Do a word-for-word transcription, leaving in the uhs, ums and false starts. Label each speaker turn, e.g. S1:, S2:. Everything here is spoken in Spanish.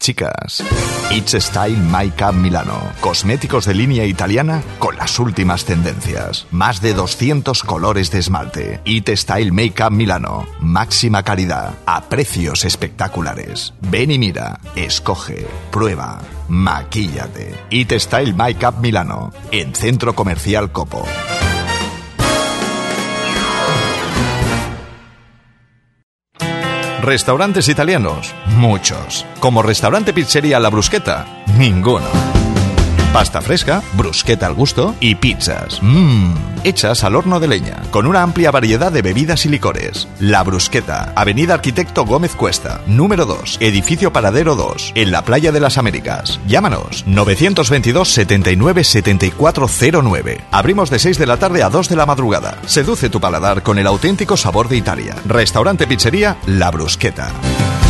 S1: Chicas, It's Style Makeup Milano. Cosméticos de línea italiana con las últimas tendencias. Más de doscientos colores de esmalte. It's Style Makeup Milano. Máxima calidad. A precios espectaculares. Ven y mira. Escoge. Prueba. Maquíllate. It's Style Makeup Milano. En Centro Comercial Copo. ¿Restaurantes italianos? Muchos. ¿Como restaurante pizzería La Bruschetta? Ninguno. Pasta fresca, brusqueta al gusto y pizzas. Mmm, hechas al horno de leña, con una amplia variedad de bebidas y licores. La Bruschetta, Avenida Arquitecto Gómez Cuesta, número dos, Edificio Paradero dos, en la Playa de las Américas. Llámanos, nueve dos dos, setenta y nueve, setenta y cuatro cero nueve. Abrimos de seis de la tarde a dos de la madrugada. Seduce tu paladar con el auténtico sabor de Italia. Restaurante Pizzería La Bruschetta.